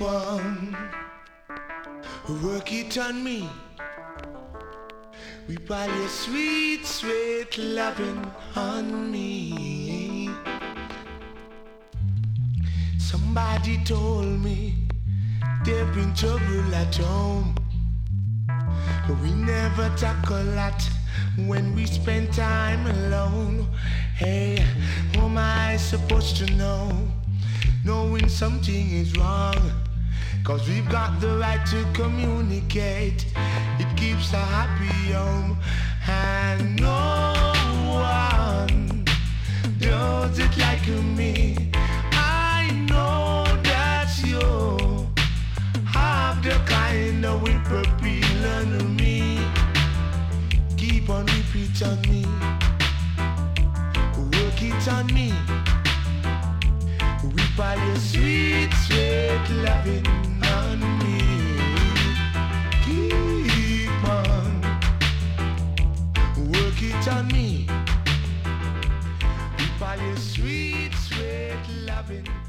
on, work it on me. Weep all your sweet, sweet loving on me. Somebody told me there've been trouble at home, but we never talk a lot when we spend time alone. Hey, who am I supposed to know, knowing something is wrong? Cause we've got the right to communicate. It keeps a happy home, and no one does it like me. I know that you have the kind of whip appeal on me. Keep on repeat on me, work it on me. Whip all your sweet, sweet loving on me. Keep on, work it on me. Whip all your sweet, sweet loving.